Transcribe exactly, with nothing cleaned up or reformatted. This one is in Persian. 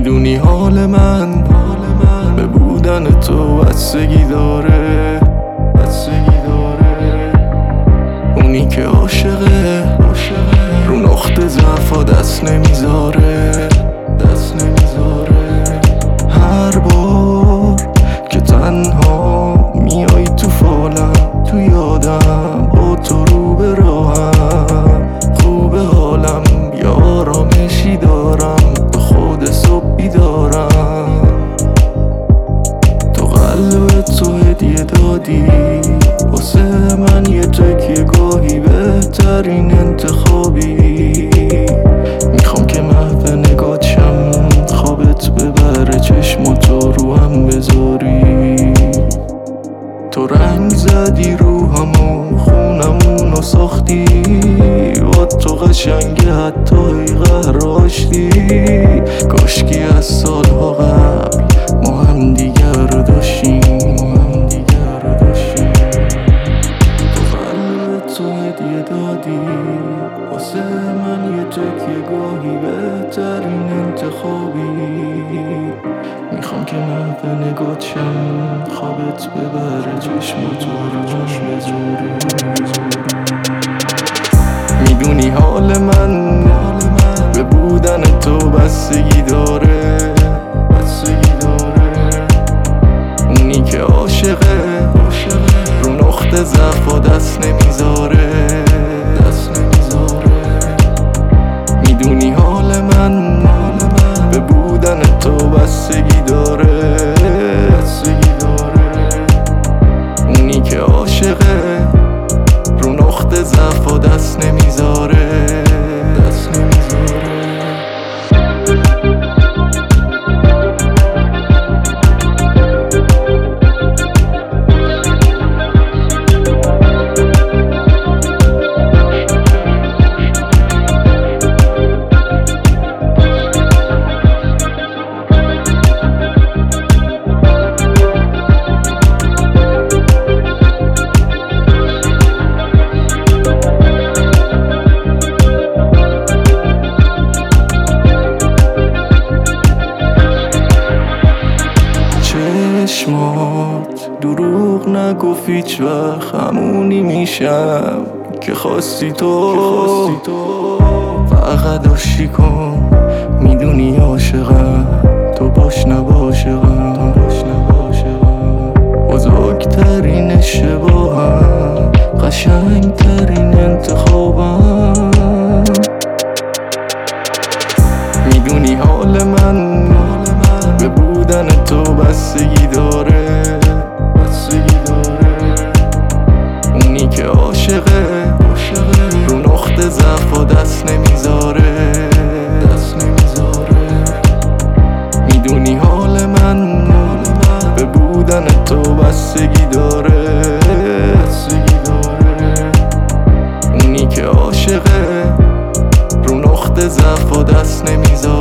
میدونی حال من به بودن تو بستگی داره، بستگی داره. اونی که عاشقه رو نقطه ضعفا دست نمیذاره، دست نمیذاره. هر بار که تنها میای تو فالم، تو یادم با تو رو به راهم، خوب حالم یه آرامشی دارم، به خود صبح بیدارم. تو قلب تو هدیه دادی واسه من، یه تکیه گاهی بهترین انتخابی. میخوام که محو نگات شم، خوابت ببره چشماتو رو هم بذاری. تو رنگ زدی روحمو، خونمونو ساختی، با تو قشنگه حتی ای قهر آشتی. کاشکی از سالها قبل ما هم دیگر رو داشتیم، هم دیگر رو داشتیم. تو قلب تو هدیه دادی واسه من، یه تکیه گاهی بهترین انتخابی. میخوام که محو نگات شم، خوابت ببره چشماتو رو جاش بذاری. میدونی حال من به بودن تو بستگی داره، بستگی داره. اونی که عاشقه رو نقطه ضعفا دست نمیذاره، دست نمیذاره. میدونی حال من به بودن تو بستگی داره، بستگی داره. اونی که عاشقه رو نقطه ضعفا دست نمیذاره، دست نمیذاره. چشمات دروغ نگفت هیچ وقت، همونی میشم که خواستی تو. فقط عاشقی کن، میدونی عاشقم، تو باش نباشقم. بزرگترین اشتباهم، قشنگترین انتخابم. میدونی حال من به بودن تو بستگی داره، بستگی داره. اونی که عاشقه رو نقطه ضعفا دست نمیذاره، دست نمیذاره. میدونی حال من به بودن تو بستگی داره، بستگی داره. اونی که عاشقه رو نقطه ضعفا دست نمیذاره.